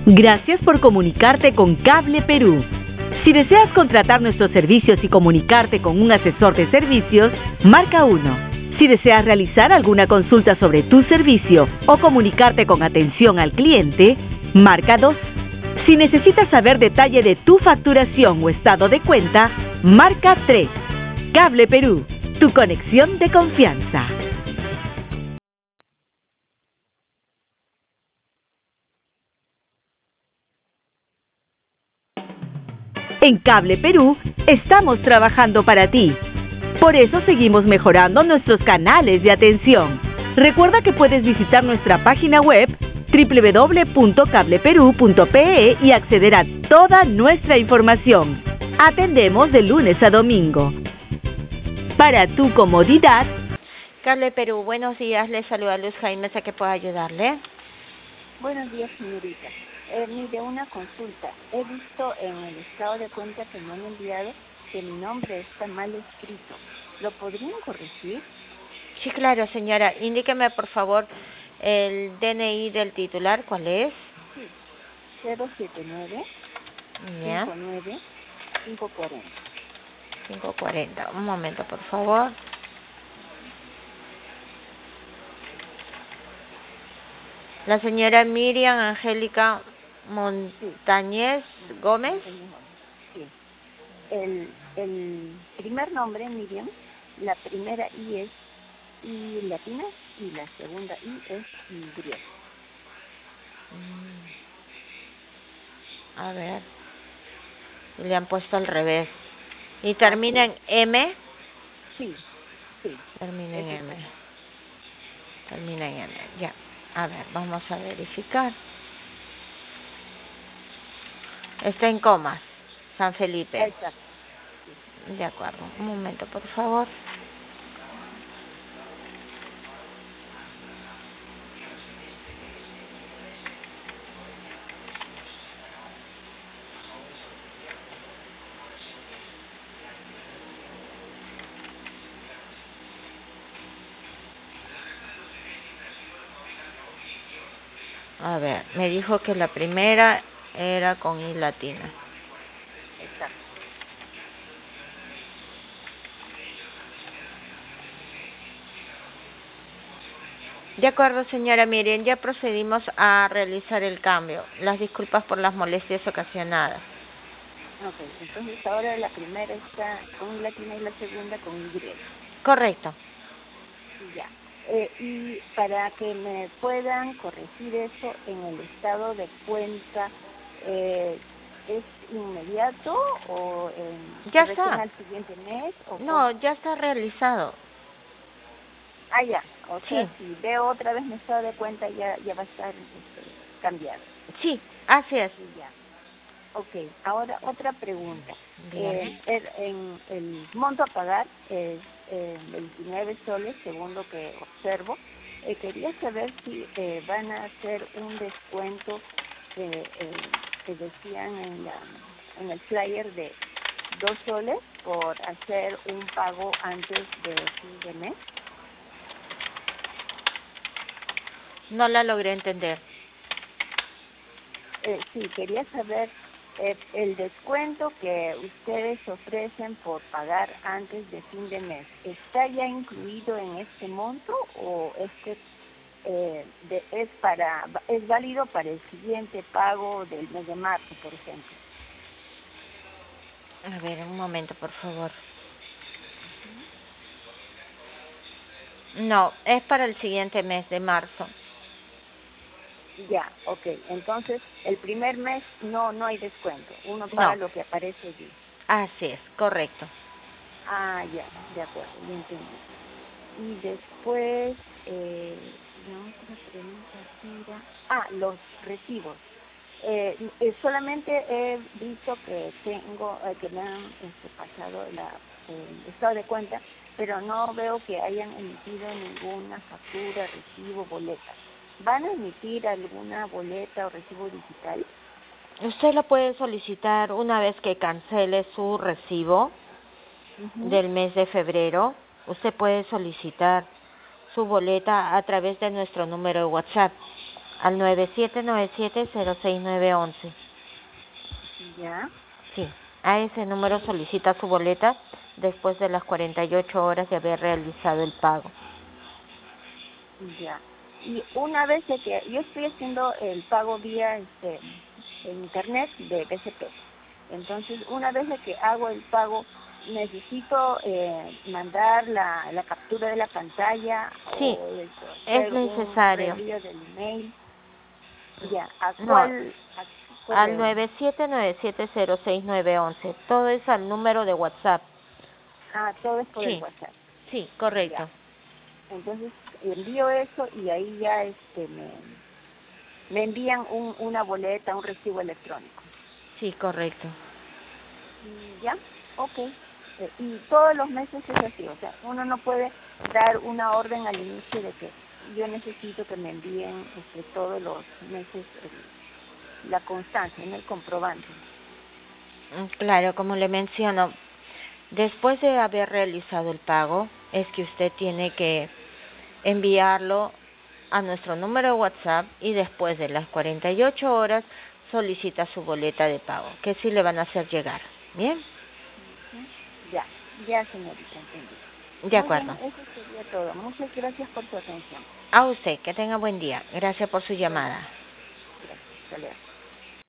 Gracias por comunicarte con Cable Perú. Si deseas contratar nuestros servicios y comunicarte con un asesor de servicios, marca 1. Si deseas realizar alguna consulta sobre tu servicio o comunicarte con atención al cliente, marca 2. Si necesitas saber detalle de tu facturación o estado de cuenta, marca 3. Cable Perú, tu conexión de confianza. En Cable Perú estamos trabajando para ti. Por eso seguimos mejorando nuestros canales de atención. Recuerda que puedes visitar nuestra página web www.cableperú.pe y acceder a toda nuestra información. Atendemos de lunes a domingo. Para tu comodidad. Cable Perú, buenos días. Le saluda Luz Jaime, ¿a qué puedo ayudarle? Buenos días, señorita. Mire, una consulta. He visto en el estado de cuenta que me han enviado que mi nombre está mal escrito. ¿Lo podrían corregir? Sí, claro, señora. Indíqueme, por favor, el DNI del titular. ¿Cuál es? Sí. 079 Ya. 59 540. 540. Un momento, por favor. La señora Miriam Angélica Montañez Gómez. Sí. El primer nombre, Miriam, la primera I es I latina y la segunda I es Y. A ver. Le han puesto al revés. ¿Y termina en M? Sí, sí. Termina en M. Termina en M, ya. A ver, vamos a verificar. Está en comas, San Felipe. Exacto. De acuerdo. Un momento, por favor. A ver, me dijo que la primera era con I latina. Exacto. De acuerdo, señora Miriam, ya procedimos a realizar el cambio. Las disculpas por las molestias ocasionadas. Ok, entonces ahora la primera está con latina y la segunda con Y. Correcto. Ya. Y para que me puedan corregir eso en el estado de cuenta, ¿es inmediato o Ya recién está. al siguiente mes? O No, ya está realizado. ya. O sea, Sí. si veo otra vez mi estado de cuenta, ya va a estar cambiado. Sí, así es. Ya. Ok, ahora otra pregunta. Dígame. En el monto a pagar es 29 soles, según lo que observo. Quería saber si van a hacer un descuento que decían en el flyer de 2 soles por hacer un pago antes de fin de mes. No la logré entender. Sí, quería saber el descuento que ustedes ofrecen por pagar antes de fin de mes. ¿Está ya incluido en este monto o es válido para el siguiente pago del mes de marzo, por ejemplo? A ver, un momento, por favor. No, es para el siguiente mes de marzo. Ya, ok. Entonces, el primer mes no hay descuento. Uno paga lo que aparece allí. Así es, correcto. Ah, ya, de acuerdo, ya entendí. Y después, la otra pregunta era, los recibos. Solamente he visto que que me han pasado el estado de cuenta, pero no veo que hayan emitido ninguna factura, recibo, boleta. ¿Van a emitir alguna boleta o recibo digital? Usted lo puede solicitar una vez que cancele su recibo del mes de febrero. Usted puede solicitar su boleta a través de nuestro número de WhatsApp. al 9797-06911. Ya. Sí, a ese número solicita su boleta después de las 48 horas de haber realizado el pago. Ya. Y una vez de que yo estoy haciendo el pago vía en internet de BCP, entonces una vez de que hago el pago, necesito mandar la captura de la pantalla Sí, o es hacer un necesario. reenvío del email. Ya, ¿a No, cuál al correo? 9797-06911. Todo es al número de WhatsApp. Ah, todo es por el Sí, WhatsApp. sí, Ya. correcto. Entonces envío eso y ahí ya me envían una boleta, un recibo electrónico. Sí, correcto. ¿Ya? Ok. Y todos los meses es así, o sea, uno no puede dar una orden al inicio de que yo necesito que me envíen todos los meses la constancia, ¿no? El comprobante. Claro, como le menciono, después de haber realizado el pago, es que usted tiene que enviarlo a nuestro número de WhatsApp y después de las 48 horas solicita su boleta de pago, que sí le van a hacer llegar. ¿Bien? Ya, ya señorita, entendí. De Muy bien, acuerdo. eso sería todo. Muchas gracias por su atención. A usted, que tenga buen día. Gracias por su Bueno, llamada. gracias. Hasta luego.